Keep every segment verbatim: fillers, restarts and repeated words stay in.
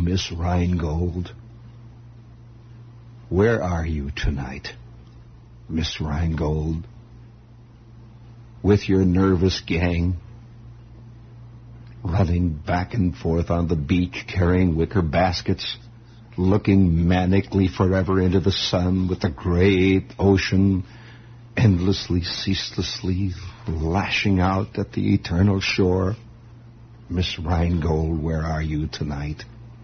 Miss Rheingold. Where are you tonight, Miss Rheingold? With your nervous gang, running back and forth on the beach, carrying wicker baskets, looking manically forever into the sun with the great ocean endlessly, ceaselessly lashing out at the eternal shore. Miss Rheingold, where are you tonight?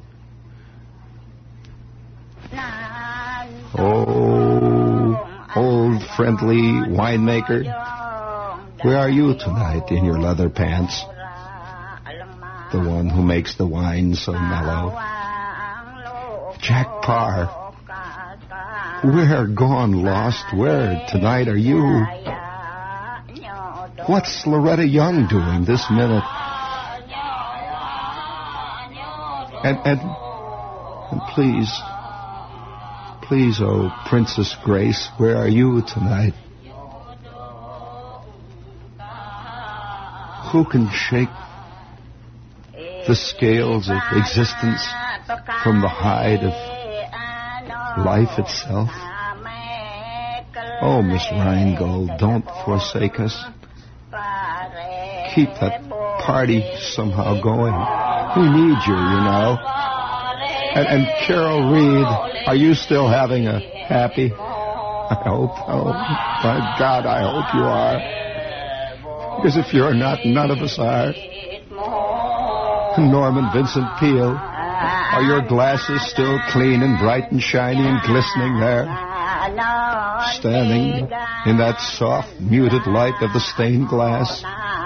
Oh, old friendly winemaker, where are you tonight in your leather pants? The one who makes the wine so mellow. Jack Parr, where, gone, lost, where tonight are you? What's Loretta Young doing this minute? And, and, and please, please, oh, Princess Grace, where are you tonight? Who can shake the scales of existence from the hide of life itself? Oh, Miss Rheingold, don't forsake us. Keep that party somehow going. We need you, you know. And, and Carol Reed, are you still having a happy? I hope. Oh, my God, I hope you are. Because if you're not, none of us are. Norman Vincent Peale, are your glasses still clean and bright and shiny and glistening there? Standing in that soft, muted light of the stained glass?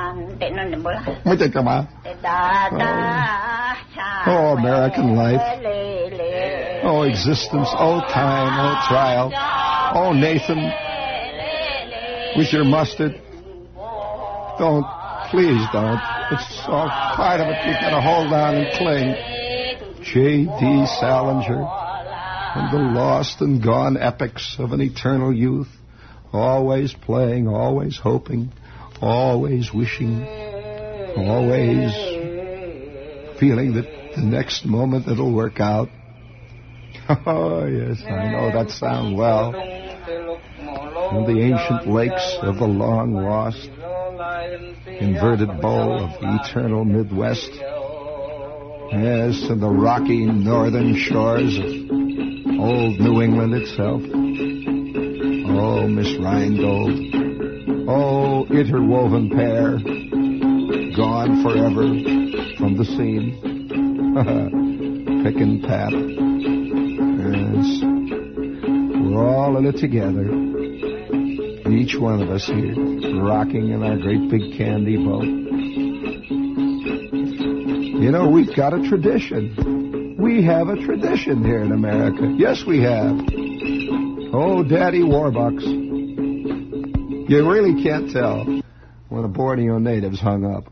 Oh, oh American life. Oh, existence. Oh, time. Oh, trial. Oh, Nathan, with your mustard. Don't, please don't. It's all part of it. You've got to hold on and cling. J D Salinger and the lost and gone epics of an eternal youth. Always playing, always hoping, always wishing, always feeling that the next moment it'll work out. Oh, yes, I know that sound well. And the ancient lakes of the long lost, inverted bowl of the eternal Midwest. Yes, and the rocky northern shores of old New England itself. Oh, Miss Rheingold. Oh, interwoven pair, gone forever from the scene. Pick and tap. Yes, we're all in it together. Each one of us here, rocking in our great big candy boat. You know, we've got a tradition. We have a tradition here in America. Yes, we have. Oh, Daddy Warbucks. You really can't tell when the Borneo natives hung up.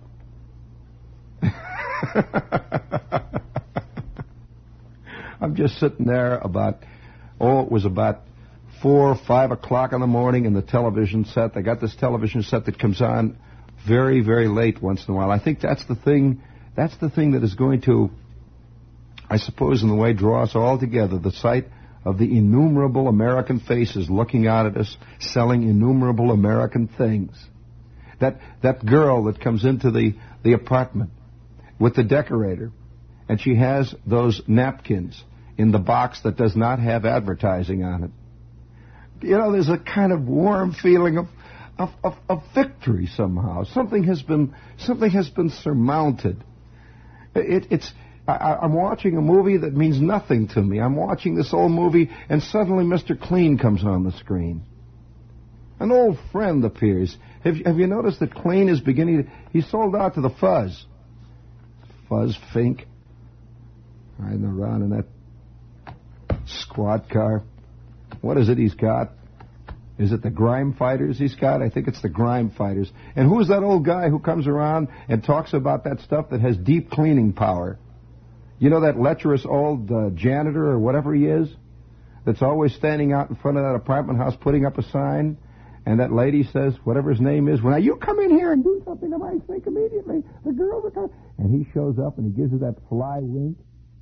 I'm just sitting there about, oh, it was about four or five o'clock in the morning in the television set. They got this television set that comes on very, very late once in a while. I think that's the thing, that's the thing that is going to, I suppose in the way, draw us all together. The sight of the innumerable American faces looking out at us, selling innumerable American things. That that girl that comes into the, the apartment with the decorator, and she has those napkins in the box that does not have advertising on it. You know, there's a kind of warm feeling of, of, of, of victory somehow. Something has been something has been surmounted. It, it's I, I'm watching a movie that means nothing to me. I'm watching this old movie, and suddenly Mister Clean comes on the screen. An old friend appears. Have, have you noticed that Clean is beginning to... He sold out to the Fuzz. Fuzz Fink. Riding around in that squad car. What is it he's got? Is it the Grime Fighters he's got? I think it's the Grime Fighters. And who's that old guy who comes around and talks about that stuff that has deep cleaning power? You know that lecherous old uh, janitor or whatever he is that's always standing out in front of that apartment house putting up a sign? And that lady says, whatever his name is, well, now you come in here and do something to my sink immediately. The girls are coming. And he shows up and he gives her that fly wink.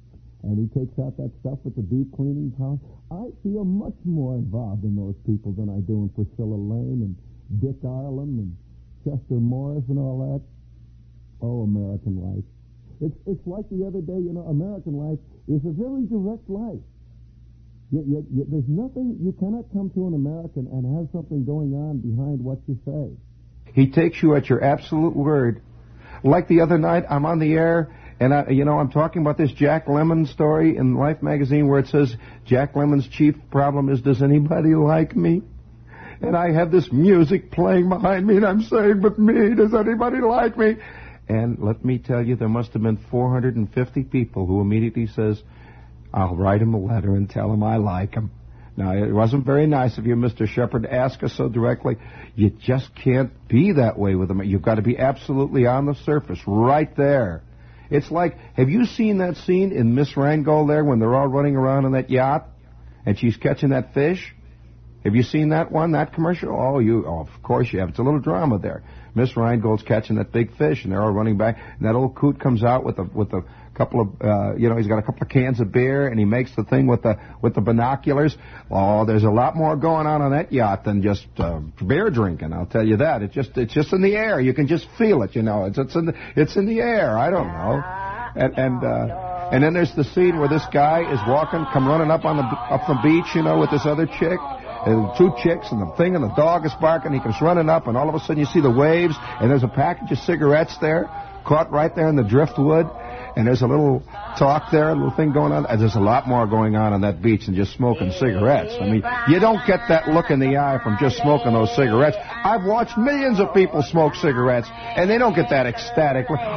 and he takes out that stuff with the deep cleaning power. I feel much more involved in those people than I do in Priscilla Lane and Dick Ireland and Chester Morris and all that. Oh, American life. It's it's like the other day, you know, American life is a very direct life. Yet, yet, yet there's nothing, you cannot come to an American and have something going on behind what you say. He takes you at your absolute word. Like the other night, I'm on the air, and I, you know, I'm talking about this Jack Lemmon story in Life magazine where it says Jack Lemmon's chief problem is, does anybody like me? And I have this music playing behind me, and I'm saying, but me, does anybody like me? And let me tell you, there must have been four hundred fifty people who immediately says, I'll write him a letter and tell him I like him. Now, it wasn't very nice of you, Mister Shepard, to ask us so directly. You just can't be that way with him. You've got to be absolutely on the surface, right there. It's like, have you seen that scene in Miss Rheingold there when they're all running around on that yacht and she's catching that fish? Have you seen that one, that commercial? Oh, you, oh, of course you have. It's a little drama there. Miss Rheingold's catching that big fish, and they're all running back. And that old coot comes out with a with a couple of, uh, you know, he's got a couple of cans of beer, and he makes the thing with the with the binoculars. Oh, there's a lot more going on on that yacht than just uh, beer drinking. I'll tell you that. It's just it's just in the air. You can just feel it. You know, it's it's in the it's in the air. I don't know. And and uh, and then there's the scene where this guy is walking, come running up on the up the beach, you know, with this other chick. And two chicks and the thing, and the dog is barking. He comes running up, and all of a sudden you see the waves, and there's a package of cigarettes there, caught right there in the driftwood, and there's a little talk there, a little thing going on. And there's a lot more going on on that beach than just smoking cigarettes. I mean, you don't get that look in the eye from just smoking those cigarettes. I've watched millions of people smoke cigarettes, and they don't get that ecstatic look.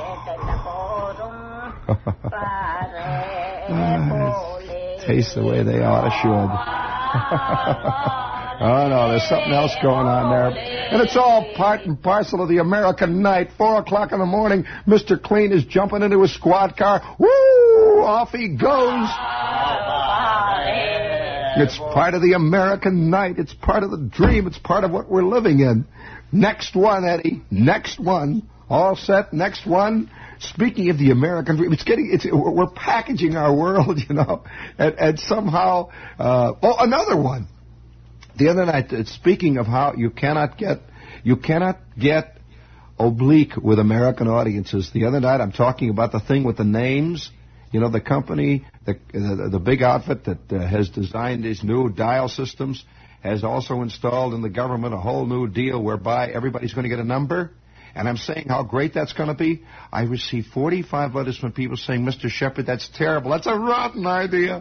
Tastes the way they ought to should. Oh, no, there's something else going on there. And it's all part and parcel of the American night. Four o'clock in the morning, Mister Clean is jumping into his squad car. Woo! Off he goes. It's part of the American night. It's part of the dream. It's part of what we're living in. Next one, Eddie. Next one. All set. Next one. Speaking of the American dream, it's getting, it's, we're packaging our world, you know, and, and somehow, uh, oh, another one. The other night, uh, speaking of how you cannot get, you cannot get oblique with American audiences. The other night, I'm talking about the thing with the names, you know, the company, the, the, the big outfit that uh, has designed these new dial systems has also installed in the government a whole new deal whereby everybody's going to get a number. And I'm saying how great that's going to be. I received forty-five letters from people saying, Mister Shepard, that's terrible. That's a rotten idea.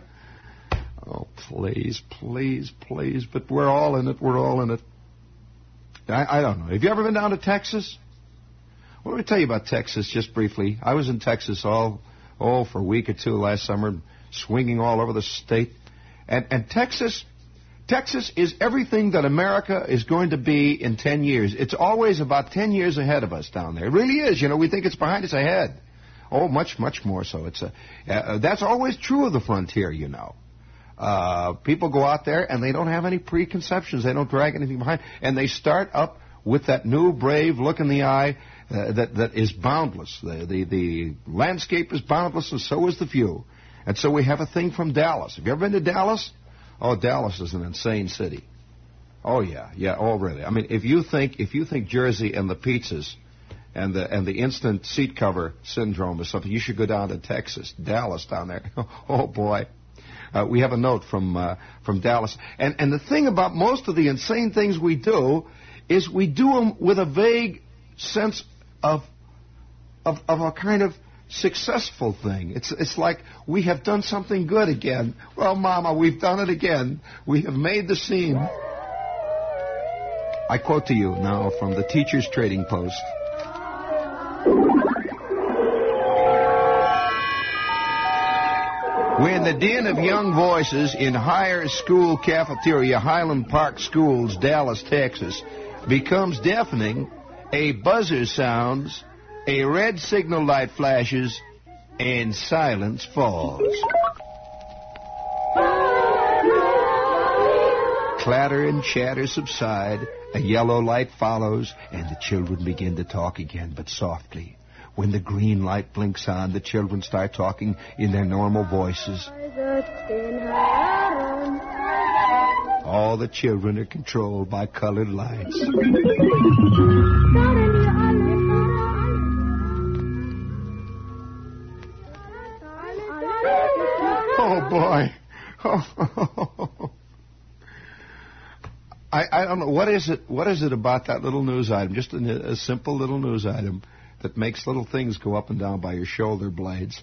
Oh, please, please, please. But we're all in it. We're all in it. I, I don't know. Have you ever been down to Texas? Well, let me tell you about Texas just briefly. I was in Texas all, oh, for a week or two last summer, swinging all over the state. And, and Texas... Texas is everything that America is going to be in ten years. It's always about ten years ahead of us down there. It really is. You know, we think it's behind us ahead. Oh, much, much more so. It's a, uh, that's always true of the frontier, you know. Uh, people go out there and they don't have any preconceptions. They don't drag anything behind. And they start up with that new, brave look in the eye uh, that, that is boundless. The, the, the landscape is boundless and so is the view. And so we have a thing from Dallas. Have you ever been to Dallas? Oh, Dallas is an insane city. Oh yeah, yeah. Oh really? I mean, if you think if you think Jersey and the pizzas and the and the instant seat cover syndrome is something, you should go down to Texas, Dallas down there. Oh boy, uh, we have a note from uh, from Dallas. And and the thing about most of the insane things we do is we do them with a vague sense of of of a kind of successful thing. It's it's like we have done something good again. Well, Mama, we've done it again. We have made the scene. I quote to you now from the Teachers Trading Post. When the din of young voices in higher school cafeteria, Highland Park Schools, Dallas, Texas, becomes deafening, a buzzer sounds, a red signal light flashes, and silence falls. Clatter and chatter subside, a yellow light follows, and the children begin to talk again, but softly, When the green light blinks on, the children start talking in their normal voices. All the children are controlled by colored lights. Oh, boy. Oh. I, I don't know. What is it What is it about that little news item, just a, a simple little news item, that makes little things go up and down by your shoulder blades?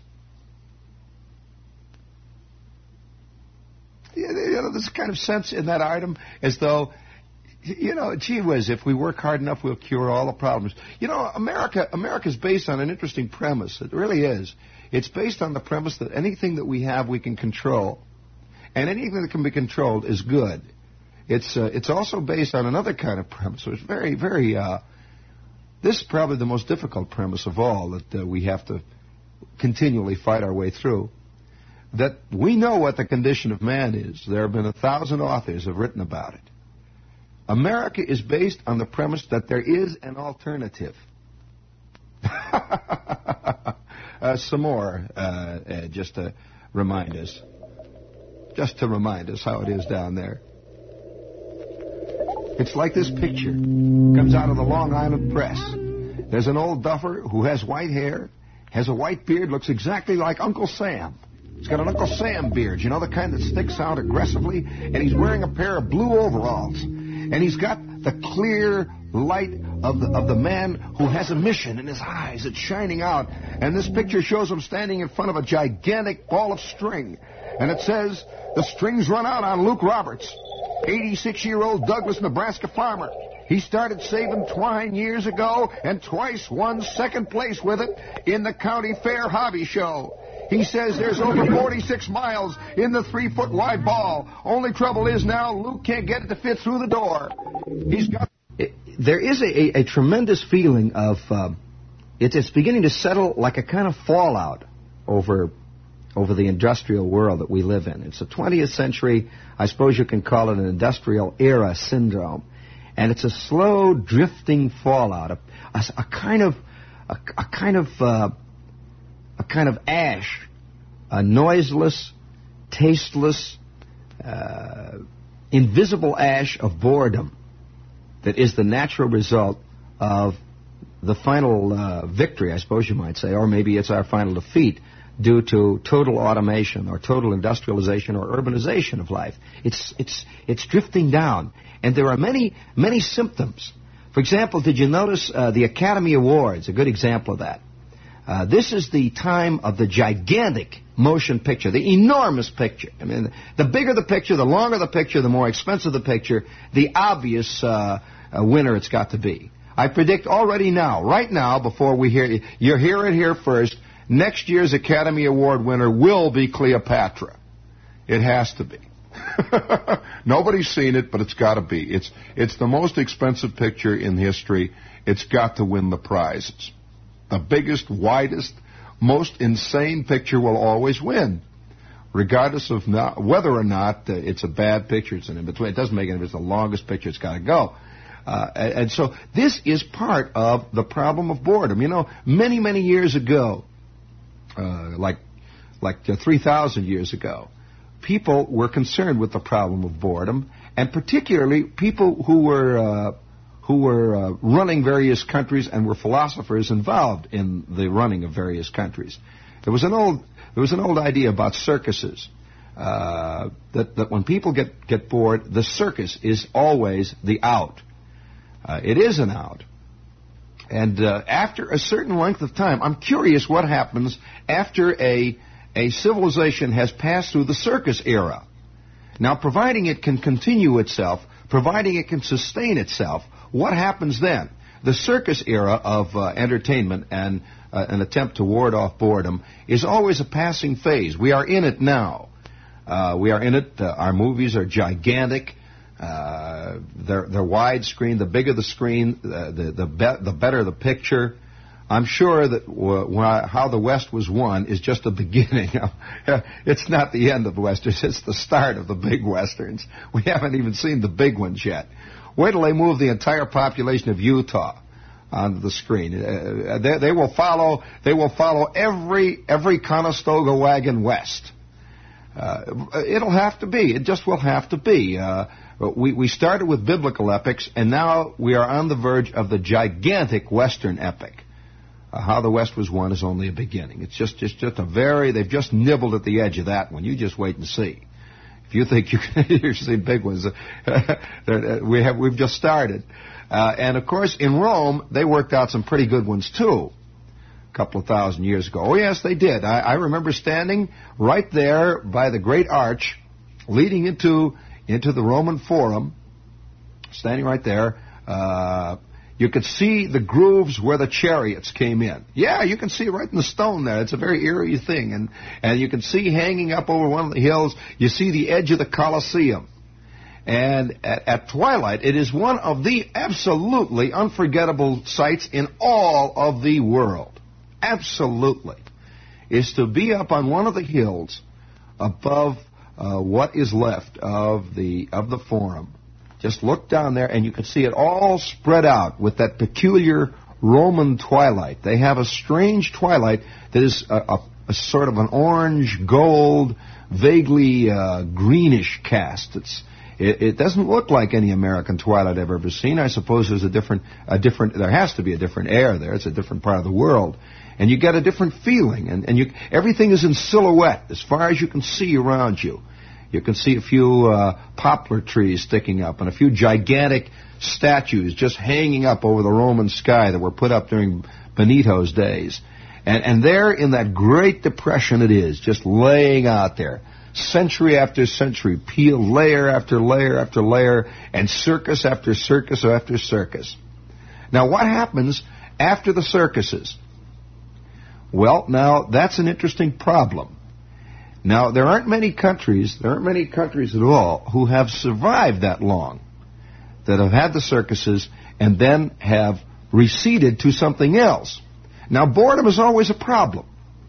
You know, there's kind of sense in that item as though, you know, gee whiz, if we work hard enough, we'll cure all the problems. You know, America, America's based on an interesting premise. It really is. It's based on the premise that anything that we have, we can control. And anything that can be controlled is good. It's uh, it's also based on another kind of premise. It's very, very, uh, this is probably the most difficult premise of all that uh, we have to continually fight our way through. That we know what the condition of man is. There have been a thousand authors who have written about it. America is based on the premise that there is an alternative. uh, some more, uh, uh, just to remind us. Just to remind us how it is down there. It's like this picture. Comes out of the Long Island Press. There's an old duffer who has white hair, has a white beard, looks exactly like Uncle Sam. He's got an Uncle Sam beard, you know, the kind that sticks out aggressively, and he's wearing a pair of blue overalls. And he's got the clear light of the, of the man who has a mission in his eyes. It's shining out. And this picture shows him standing in front of a gigantic ball of string. And it says, the strings run out on Luke Roberts, eighty-six-year-old Douglas, Nebraska farmer. He started saving twine years ago and twice won second place with it in the county fair hobby show. He says there's over forty-six miles in the three-foot wide ball. Only trouble is now Luke can't get it to fit through the door. He's got. It, there is a, a, a tremendous feeling of uh, it's, it's beginning to settle like a kind of fallout over over the industrial world that we live in. It's the twentieth century. I suppose you can call it an industrial era syndrome, and it's a slow drifting fallout, a, a, a kind of a, a kind of uh, a kind of ash, a noiseless, tasteless, uh, invisible ash of boredom that is the natural result of the final uh, victory, I suppose you might say, or maybe it's our final defeat due to total automation or total industrialization or urbanization of life. It's it's it's drifting down, and there are many many symptoms. For example, did you notice uh, the Academy Awards? A good example of that. Uh, this is the time of the gigantic motion picture, the enormous picture. I mean, the bigger the picture, the longer the picture, the more expensive the picture, the obvious uh, uh, winner it's got to be. I predict already now, right now, before we hear you hear it here first, next year's Academy Award winner will be Cleopatra. It has to be. Nobody's seen it, but it's got to be. It's it's the most expensive picture in history. It's got to win the prizes. The biggest, widest, most insane picture will always win, regardless of not, whether or not uh, it's a bad picture. It's an in-between. It doesn't make it if it's the longest picture. It's got to go. Uh, and, and so this is part of the problem of boredom. You know, many, many years ago, uh, like like uh, three thousand years ago, people were concerned with the problem of boredom, and particularly people who were uh, who were uh, running various countries and were philosophers involved in the running of various countries. There was an old there was an old idea about circuses, uh, that that when people get get bored, the circus is always the out. Uh, it is an out. And uh, after a certain length of time, I'm curious what happens after a a civilization has passed through the circus era. Now, providing it can continue itself, providing it can sustain itself, what happens then? The circus era of uh, entertainment and uh, an attempt to ward off boredom is always a passing phase. We are in it now. Uh, we are in it. Uh, our movies are gigantic. Uh, they're, they're widescreen. The bigger the screen, uh, the the, be- the better the picture. I'm sure that w- how the West was won is just the beginning. It's not the end of the Westerns. It's the start of the big Westerns. We haven't even seen the big ones yet. Wait till they move the entire population of Utah onto the screen. Uh, they, they will follow. They will follow every every Conestoga wagon west. Uh, it'll have to be. It just will have to be. Uh, we we started with biblical epics, and now we are on the verge of the gigantic Western epic. Uh, how the West was won is only a beginning. It's just just just a very. They've just nibbled at the edge of that one. You just wait and see. If you think you can, you're seeing big ones. we have we've just started, uh, and of course in Rome they worked out some pretty good ones too. A couple of thousand years ago. Oh, yes, they did. I, I remember standing right there by the great arch leading into into the Roman Forum, standing right there. Uh, you could see the grooves where the chariots came in. Yeah, you can see right in the stone there. It's a very eerie thing. And, and you can see hanging up over one of the hills, you see the edge of the Colosseum. And at, at twilight, it is one of the absolutely unforgettable sights in all of the world. Absolutely, is to be up on one of the hills above uh, what is left of the of the Forum. Just look down there, and you can see it all spread out with that peculiar Roman twilight. They have a strange twilight that is a, a, a sort of an orange, gold, vaguely uh, greenish cast. It's It, it doesn't look like any American twilight I've ever seen. I suppose there's a different, a different. There has to be a different air there. It's a different part of the world, and you get a different feeling. And, and you, everything is in silhouette as far as you can see around you. You can see a few uh, poplar trees sticking up, and a few gigantic statues just hanging up over the Roman sky that were put up during Benito's days. And, and there, in that Great Depression, it is just laying out there. Century after century, peeled layer after layer after layer, and circus after circus after circus. Now, what happens after the circuses? Well, now, that's an interesting problem. Now, there aren't many countries, there aren't many countries at all who have survived that long, that have had the circuses and then have receded to something else. Now, boredom is always a problem.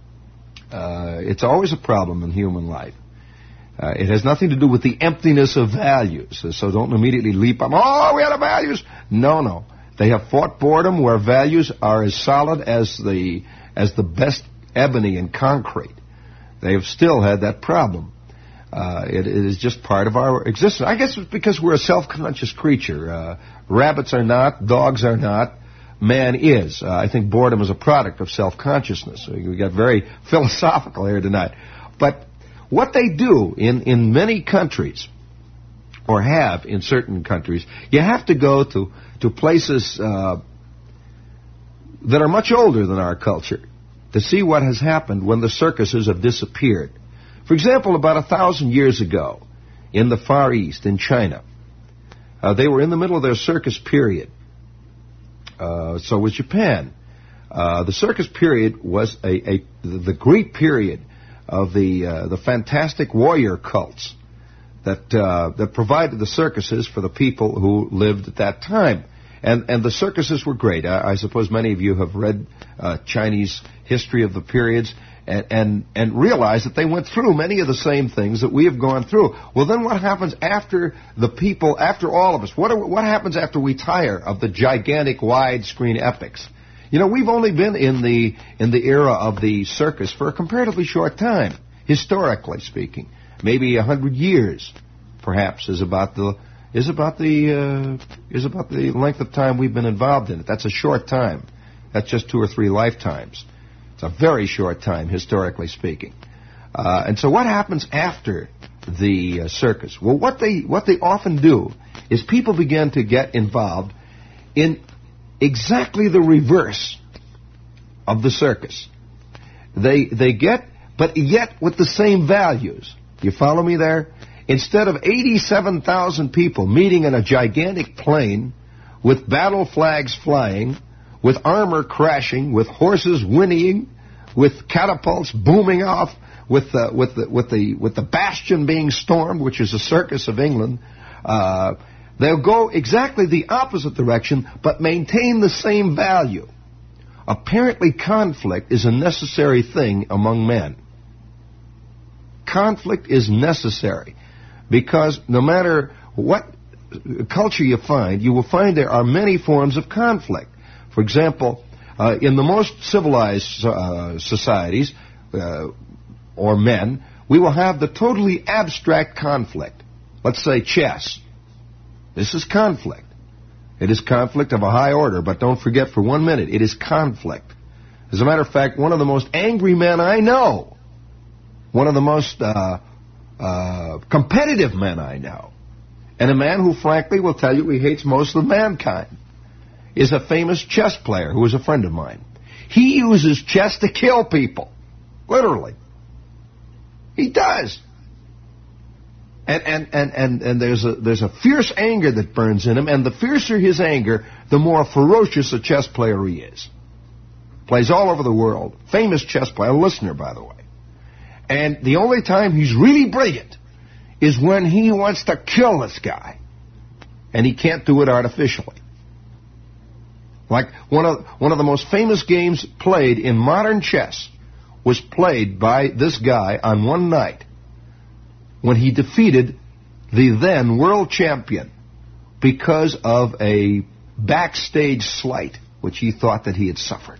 Uh, it's always a problem in human life. Uh, it has nothing to do with the emptiness of values, so don't immediately leap up, oh, we had values. No, no. They have fought boredom where values are as solid as the as the best ebony and concrete. They have still had that problem. Uh, it, it is just part of our existence. I guess it's because we're a self-conscious creature. Uh, rabbits are not, dogs are not, man is. Uh, I think boredom is a product of self-consciousness. We got very philosophical here tonight. But what they do in, in many countries, or have in certain countries, you have to go to, to places uh, that are much older than our culture to see what has happened when the circuses have disappeared. For example, about a thousand years ago, in the Far East, in China, uh, they were in the middle of their circus period. Uh, so was Japan. Uh, the circus period was a, a the Greek period of the uh, the fantastic warrior cults that uh, that provided the circuses for the people who lived at that time, and and the circuses were great. I, I suppose many of you have read uh, Chinese history of the periods and, and and realize that they went through many of the same things that we have gone through. Well, then what happens after the people, after all of us? What are, what happens after we tire of the gigantic widescreen epics? You know, we've only been in the in the era of the circus for a comparatively short time, historically speaking. Maybe a hundred years, perhaps, is about the is about the uh, is about the length of time we've been involved in it. That's a short time. That's just two or three lifetimes. It's a very short time, historically speaking. Uh, and so, what happens after the uh, circus? Well, what they what they often do is people begin to get involved in exactly the reverse of the circus. They they get, but yet with the same values. You follow me there? Instead of eighty-seven thousand people meeting in a gigantic plane with battle flags flying, with armor crashing, with horses whinnying, with catapults booming off, with the, with the, with the, with the bastion being stormed, which is the circus of England, uh, they'll go exactly the opposite direction, but maintain the same value. Apparently, conflict is a necessary thing among men. Conflict is necessary because no matter what culture you find, you will find there are many forms of conflict. For example, uh, in the most civilized uh, societies, uh, or men, we will have the totally abstract conflict. Let's say chess. This is conflict. It is conflict of a high order, but don't forget for one minute, it is conflict. As a matter of fact, one of the most angry men I know, one of the most uh, uh, competitive men I know, and a man who frankly will tell you he hates most of mankind, is a famous chess player who is a friend of mine. He uses chess to kill people. Literally. He does. And and, and, and, and there's a there's a fierce anger that burns in him, and the fiercer his anger, the more ferocious a chess player he is. Plays all over the world. Famous chess player, a listener, by the way. And the only time he's really brilliant is when he wants to kill this guy. And he can't do it artificially. Like one of one of the most famous games played in modern chess was played by this guy on one night when he defeated the then world champion because of a backstage slight which he thought that he had suffered.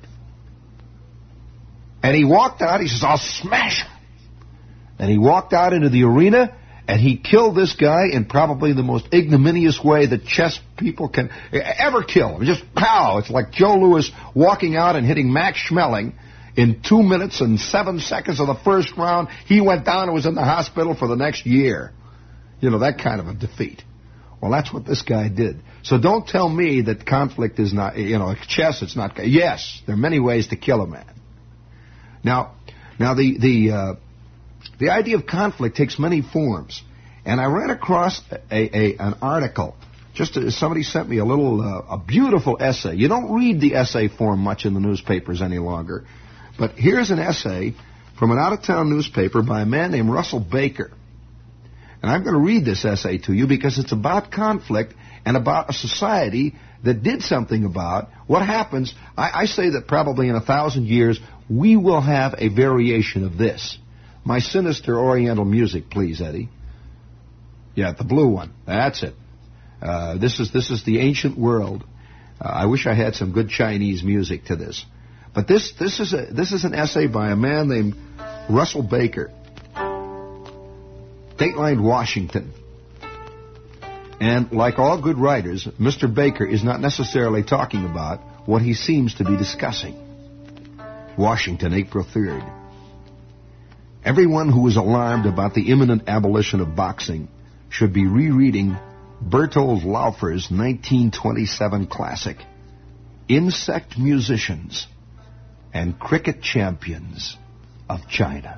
And he walked out, he says, I'll smash him. And he walked out into the arena, and he killed this guy in probably the most ignominious way that chess people can ever kill. Just pow! It's like Joe Louis walking out and hitting Max Schmeling in two minutes and seven seconds of the first round. He went down and was in the hospital for the next year. You know, that kind of a defeat. Well, that's what this guy did. So don't tell me that conflict is not, you know, chess, it's not. Yes, there are many ways to kill a man. Now, now the the uh, the idea of conflict takes many forms, and I ran across a, a an article. Just uh, somebody sent me a little uh, a beautiful essay. You don't read the essay form much in the newspapers any longer, but here's an essay from an out-of-town newspaper by a man named Russell Baker, and I'm going to read this essay to you because it's about conflict and about a society that did something about what happens. I, I say that probably in a thousand years we will have a variation of this. My sinister Oriental music, please, Eddie. Yeah, the blue one. That's it. Uh, this is this is the ancient world. Uh, I wish I had some good Chinese music to this. But this this is a this is an essay by a man named Russell Baker. Dateline, Washington. And like all good writers, Mister Baker is not necessarily talking about what he seems to be discussing. Washington, April third. Everyone who is alarmed about the imminent abolition of boxing should be rereading Bertold Laufer's nineteen twenty-seven classic, Insect Musicians and Cricket Champions of China.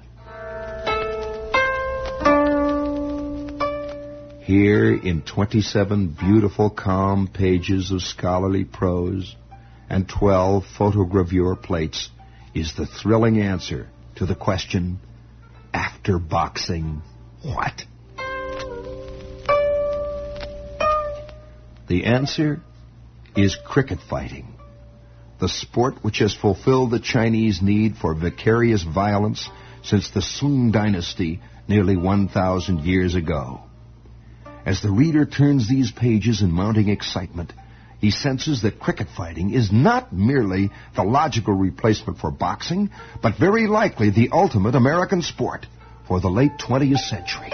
Here in twenty-seven beautiful, calm pages of scholarly prose and twelve photogravure plates is the thrilling answer to the question, after boxing, what? The answer is cricket fighting, the sport which has fulfilled the Chinese need for vicarious violence since the Sung dynasty nearly one thousand years ago. As the reader turns these pages in mounting excitement, he senses that cricket fighting is not merely the logical replacement for boxing, but very likely the ultimate American sport for the late twentieth century.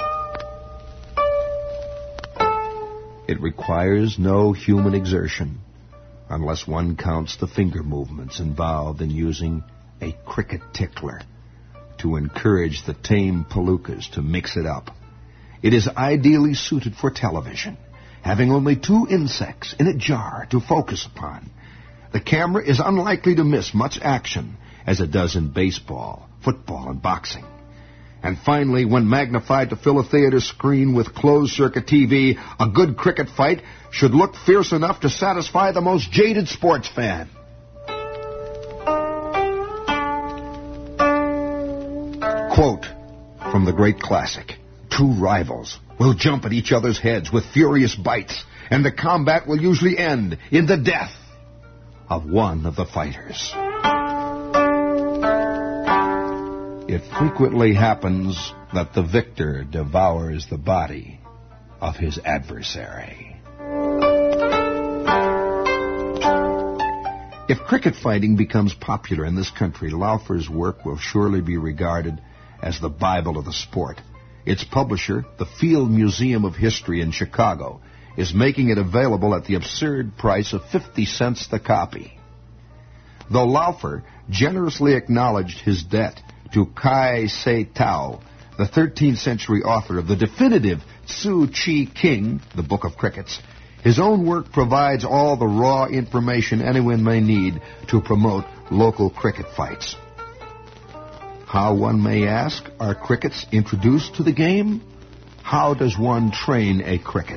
It requires no human exertion, unless one counts the finger movements involved in using a cricket tickler to encourage the tame palookas to mix it up. It is ideally suited for television, having only two insects in a jar to focus upon. The camera is unlikely to miss much action, as it does in baseball, football, and boxing. And finally, when magnified to fill a theater screen with closed-circuit T V, a good cricket fight should look fierce enough to satisfy the most jaded sports fan. Quote from the great classic, "Two rivals will jump at each other's heads with furious bites, and the combat will usually end in the death of one of the fighters." It frequently happens that the victor devours the body of his adversary. If cricket fighting becomes popular in this country, Laufer's work will surely be regarded as the Bible of the sport. Its publisher, the Field Museum of History in Chicago, is making it available at the absurd price of fifty cents the copy. Though Laufer generously acknowledged his debt to Kai Se Tao, the thirteenth century author of the definitive Tzu Chi King, the Book of Crickets, his own work provides all the raw information anyone may need to promote local cricket fights. How, one may ask, are crickets introduced to the game? How does one train a cricket?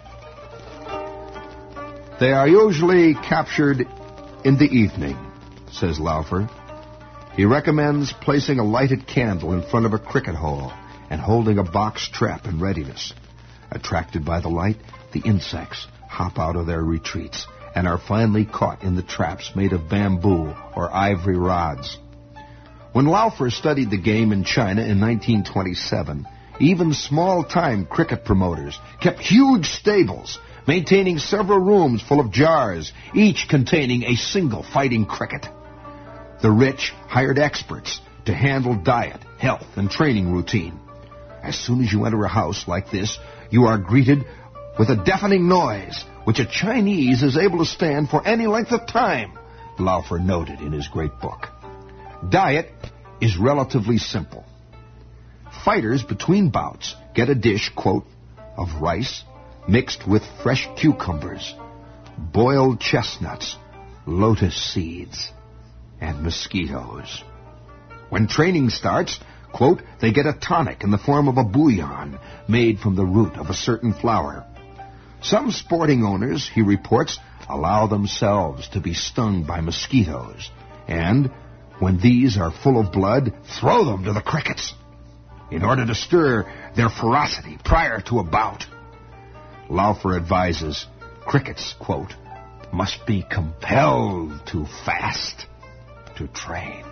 They are usually captured in the evening, says Laufer. He recommends placing a lighted candle in front of a cricket hole and holding a box trap in readiness. Attracted by the light, the insects hop out of their retreats and are finally caught in the traps made of bamboo or ivory rods. When Laufer studied the game in China in nineteen twenty-seven, even small-time cricket promoters kept huge stables, maintaining several rooms full of jars, each containing a single fighting cricket. The rich hired experts to handle diet, health, and training routine. As soon as you enter a house like this, you are greeted with a deafening noise, which a Chinese is able to stand for any length of time, Laufer noted in his great book. Diet is relatively simple. Fighters between bouts get a dish, quote, of rice mixed with fresh cucumbers, boiled chestnuts, lotus seeds, and mosquitoes. When training starts, quote, they get a tonic in the form of a bouillon made from the root of a certain flower. Some sporting owners, he reports, allow themselves to be stung by mosquitoes, and when these are full of blood, throw them to the crickets in order to stir their ferocity prior to a bout. Laufer advises crickets, quote, must be compelled to fast to train.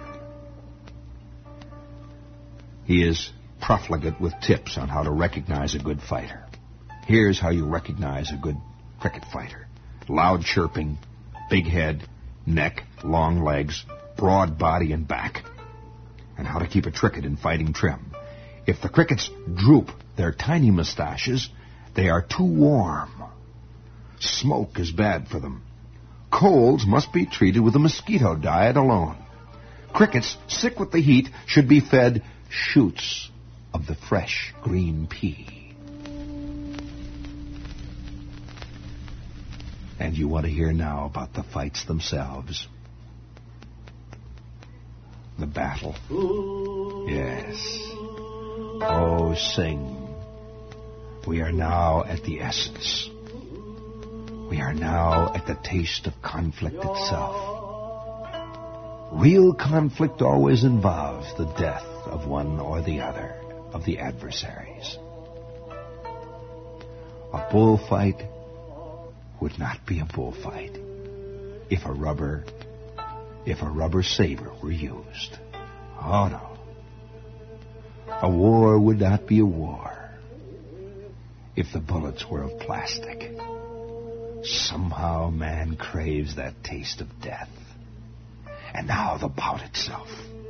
He is profligate with tips on how to recognize a good fighter. Here's how you recognize a good cricket fighter. Loud chirping, big head, neck, long legs, broad body and back. And how to keep a cricket in fighting trim. If the crickets droop their tiny mustaches, they are too warm. Smoke is bad for them. Colds must be treated with a mosquito diet alone. Crickets sick with the heat should be fed shoots of the fresh green pea. And you want to hear now about the fights themselves. The battle. Yes. Oh, sing. We are now at the essence. We are now at the taste of conflict itself. Real conflict always involves the death of one or the other of the adversaries. A bullfight would not be a bullfight if a rubber, if a rubber saber were used. Oh no. A war would not be a war if the bullets were of plastic. Somehow man craves that taste of death. And now the bout itself.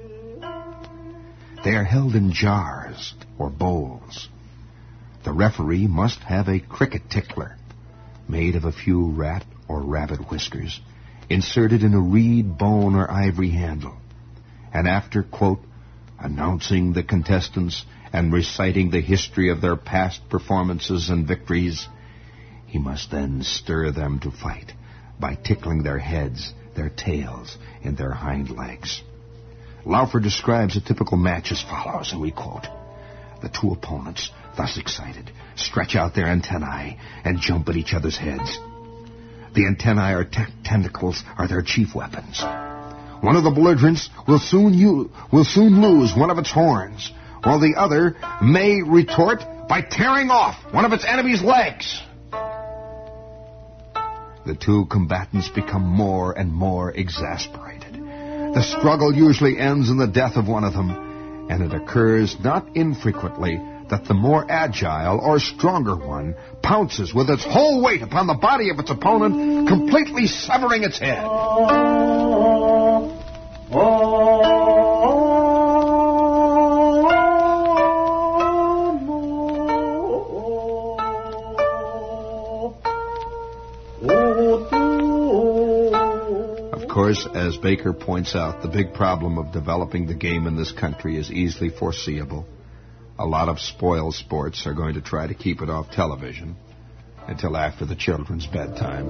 They are held in jars or bowls. The referee must have a cricket tickler made of a few rat or rabbit whiskers inserted in a reed, bone, or ivory handle. And after, quote, announcing the contestants and reciting the history of their past performances and victories, he must then stir them to fight by tickling their heads, their tails, and their hind legs. Laufer describes a typical match as follows, and we quote, the two opponents, thus excited, stretch out their antennae and jump at each other's heads. The antennae or te- tentacles are their chief weapons. One of the belligerents will soon, u- will soon lose one of its horns, while the other may retort by tearing off one of its enemy's legs. The two combatants become more and more exasperated. The struggle usually ends in the death of one of them, and it occurs not infrequently that the more agile or stronger one pounces with its whole weight upon the body of its opponent, completely severing its head. Of course, as Baker points out, the big problem of developing the game in this country is easily foreseeable. A lot of spoil sports are going to try to keep it off television until after the children's bedtime.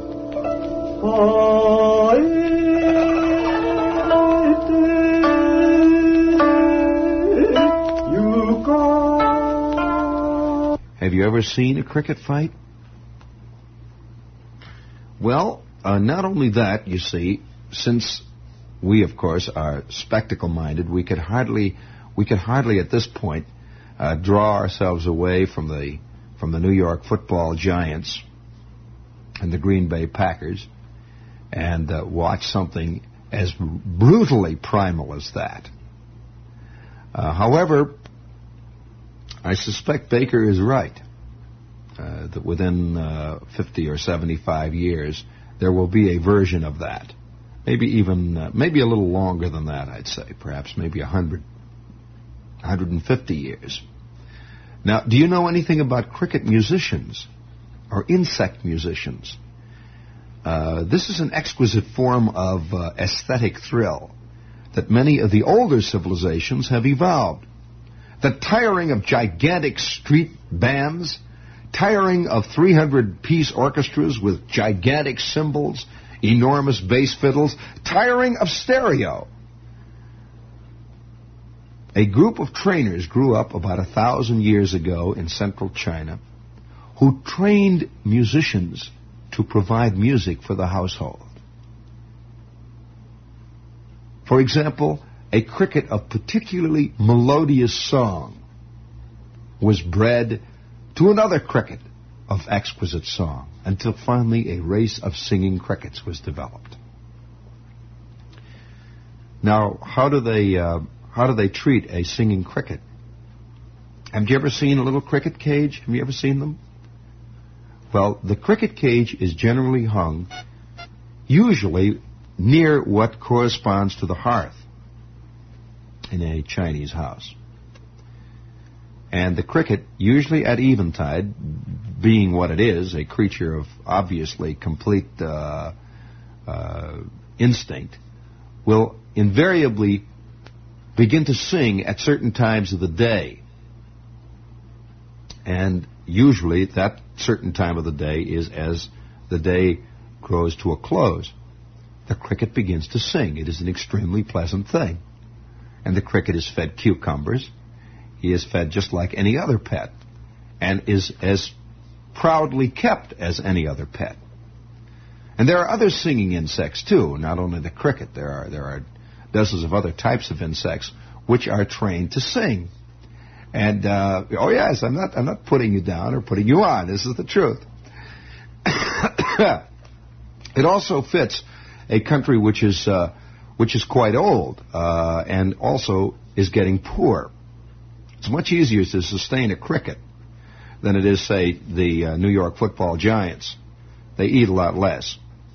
Have you ever seen a cricket fight? Well, uh, not only that, you see, since we, of course, are spectacle-minded, we could hardly, we could hardly at this point uh, draw ourselves away from the from the New York Football Giants and the Green Bay Packers and uh, watch something as brutally primal as that. Uh, however, I suspect Baker is right. Uh, that within uh, fifty or seventy-five years, there will be a version of that. Maybe even, uh, maybe a little longer than that, I'd say. Perhaps maybe one hundred, one hundred fifty years. Now, do you know anything about cricket musicians or insect musicians? Uh, this is an exquisite form of uh, aesthetic thrill that many of the older civilizations have evolved. The tiring of gigantic street bands, tiring of three hundred piece orchestras with gigantic cymbals, enormous bass fiddles, tiring of stereo. A group of trainers grew up about a thousand years ago in central China who trained musicians to provide music for the household. For example, a cricket of particularly melodious song was bred to another cricket of exquisite song, until finally a race of singing crickets was developed. Now, how do they uh, how do they treat a singing cricket? Have you ever seen a little cricket cage? Have you ever seen them? Well, the cricket cage is generally hung, usually near what corresponds to the hearth in a Chinese house. And the cricket, usually at eventide, being what it is, a creature of obviously complete uh, uh, instinct, will invariably begin to sing at certain times of the day. And usually that certain time of the day is as the day grows to a close. The cricket begins to sing. It is an extremely pleasant thing. And the cricket is fed cucumbers. He is fed just like any other pet and is as proudly kept as any other pet. And there are other singing insects, too, not only the cricket. There are there are dozens of other types of insects which are trained to sing. And, uh, oh, yes, I'm not I'm not putting you down or putting you on. This is the truth. It also fits a country which is, uh, which is quite old uh, and also is getting poor. It's much easier to sustain a cricket than it is, say, the uh, New York Football Giants. They eat a lot less.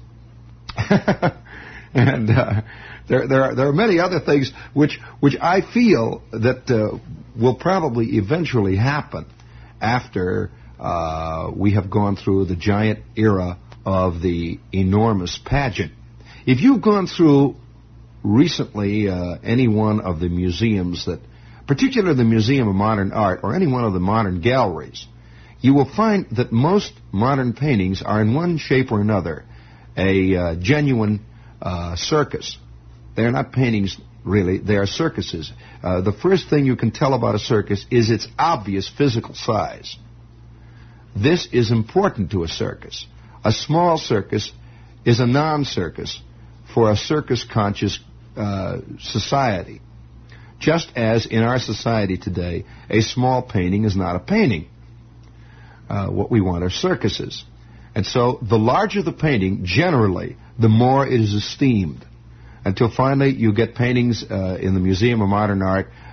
and uh, there, there, are, there are many other things which, which I feel that uh, will probably eventually happen after uh, we have gone through the giant era of the enormous pageant. If you've gone through recently uh, any one of the museums that, particularly the Museum of Modern Art or any one of the modern galleries, you will find that most modern paintings are in one shape or another a uh, genuine uh, circus. They're not paintings, really. They are circuses. Uh, the first thing you can tell about a circus is its obvious physical size. This is important to a circus. A small circus is a non-circus for a circus-conscious uh, society. Just as in our society today, a small painting is not a painting. Uh, what we want are circuses. And so the larger the painting, generally, the more it is esteemed. Until finally you get paintings uh, in the Museum of Modern Art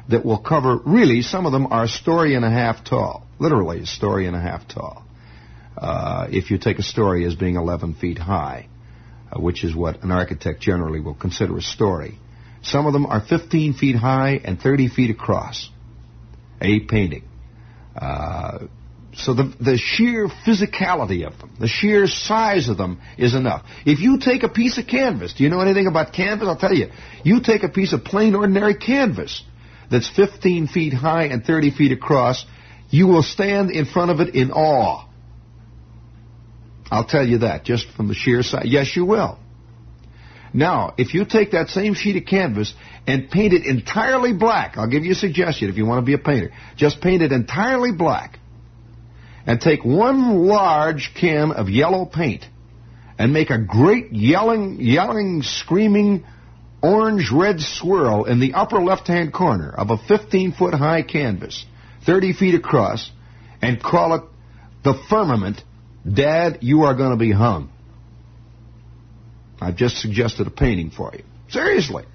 that will cover, really, some of them are a story and a half tall. Literally a story and a half tall. Uh, if you take a story as being eleven feet high, uh, which is what an architect generally will consider a story. Some of them are fifteen feet high and thirty feet across. A painting. Uh, so the, the sheer physicality of them, the sheer size of them is enough. If you take a piece of canvas, do you know anything about canvas? I'll tell you. You take a piece of plain, ordinary canvas that's fifteen feet high and thirty feet across, you will stand in front of it in awe. I'll tell you that, just from the sheer size. Yes, you will. Now, if you take that same sheet of canvas and paint it entirely black, I'll give you a suggestion if you want to be a painter. Just paint it entirely black and take one large can of yellow paint and make a great yelling, yelling, screaming orange-red swirl in the upper left-hand corner of a fifteen-foot high canvas, thirty feet across, and call it the firmament. Dad, you are going to be hung. I've just suggested a painting for you. Seriously.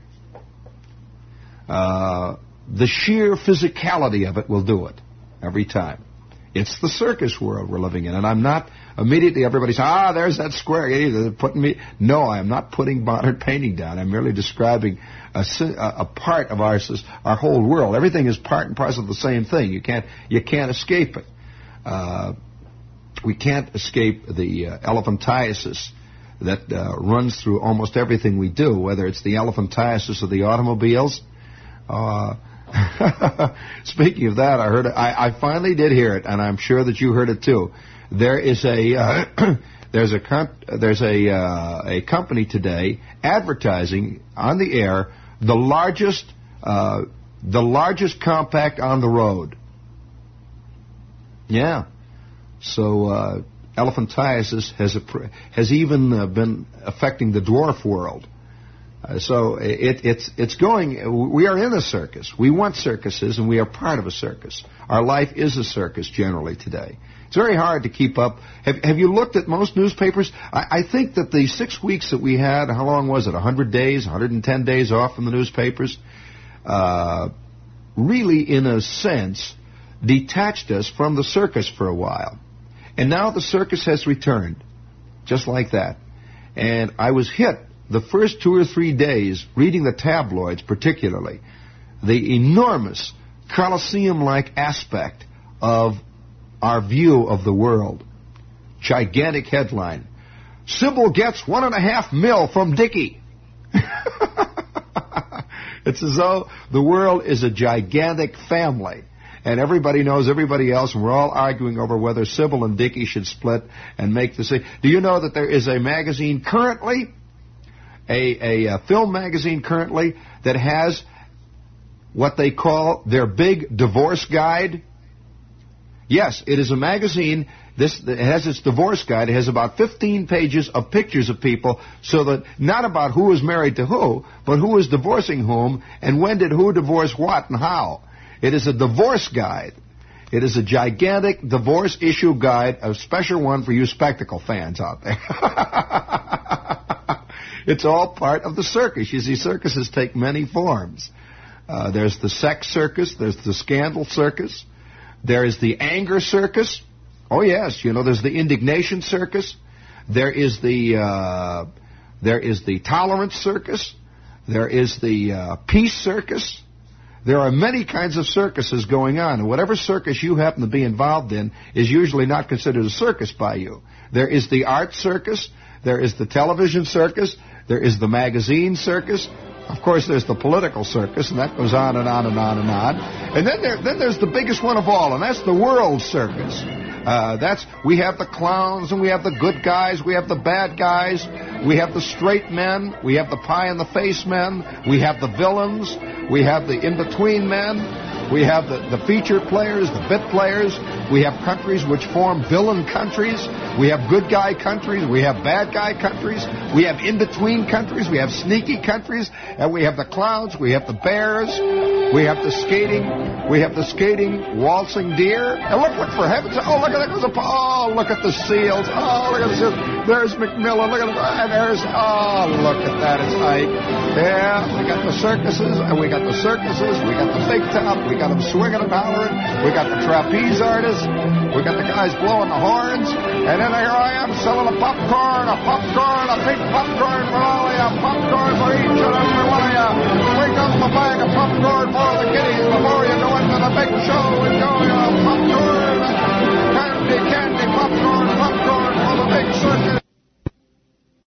Uh, the sheer physicality of it will do it every time. It's the circus world we're living in, and I'm not immediately, everybody says, ah, there's that square. They're putting me. No, I'm not putting modern painting down. I'm merely describing a, a part of our, our whole world. Everything is part and parcel of the same thing. You can't, you can't escape it. Uh, we can't escape the uh, elephantiasis that uh, runs through almost everything we do, whether it's the elephantiasis of the automobiles. Uh, speaking of that, I heard it, I, I finally did hear it, and I'm sure that you heard it too. There is a uh, there's a com- there's a uh, a company today advertising on the air the largest uh, the largest compact on the road. Yeah, so. Uh, Elephantiasis has a, has even uh, been affecting the dwarf world. Uh, so it, it's it's going. We are in a circus. We want circuses, and we are part of a circus. Our life is a circus generally today. It's very hard to keep up. Have Have you looked at most newspapers? I, I think that the six weeks that we had, how long was it? one hundred days, one hundred ten days off from the newspapers, uh, really, in a sense, detached us from the circus for a while. And now the circus has returned, just like that. And I was hit the first two or three days, reading the tabloids particularly, the enormous Colosseum-like aspect of our view of the world. Gigantic headline. Sybil gets one and a half mil from Dickie. It's as though the world is a gigantic family. And everybody knows everybody else, and we're all arguing over whether Sybil and Dickie should split and make the same. Do you know that there is a magazine currently, a, a, a film magazine currently, that has what they call their big divorce guide? Yes, it is a magazine. This it has its divorce guide. It has about fifteen pages of pictures of people, so that not about who is married to who, but who is divorcing whom, and when did who divorce what and how. It is a divorce guide. It is a gigantic divorce issue guide, a special one for you spectacle fans out there. It's all part of the circus. You see, circuses take many forms. Uh, there's the sex circus. There's the scandal circus. There is the anger circus. Oh, yes, you know, there's the indignation circus. There is the, uh, there is the tolerance circus. There is the uh, peace circus. There are many kinds of circuses going on, and whatever circus you happen to be involved in is usually not considered a circus by you. There is the art circus, there is the television circus, there is the magazine circus, of course there's the political circus, and that goes on and on and on and on. And then, there, then there's the biggest one of all, and that's the world circus. Uh, that's we have the clowns, and we have the good guys, we have the bad guys, we have the straight men, we have the pie-in-the-face men, we have the villains, we have the in-between men, we have the, the feature players, the bit players, we have countries which form villain countries, we have good guy countries, we have bad guy countries, we have in-between countries, we have sneaky countries, and we have the clowns, we have the bears, we have the skating, we have the skating waltzing deer, and look, look for heaven's, oh, look at that, oh, look at the seals, oh, look at the seals. There's McMillan. Look at it. And there's, oh, look at that. It's Ike. Yeah, we got the circuses, and we got the circuses. We got the big top. We got them swinging and hollering. We got the trapeze artists. We got the guys blowing the horns. And then here I am selling a popcorn, a popcorn, a big popcorn for all of you. Popcorn for each and every one of you. Bring up a bag of popcorn for the kiddies before you go into the big show.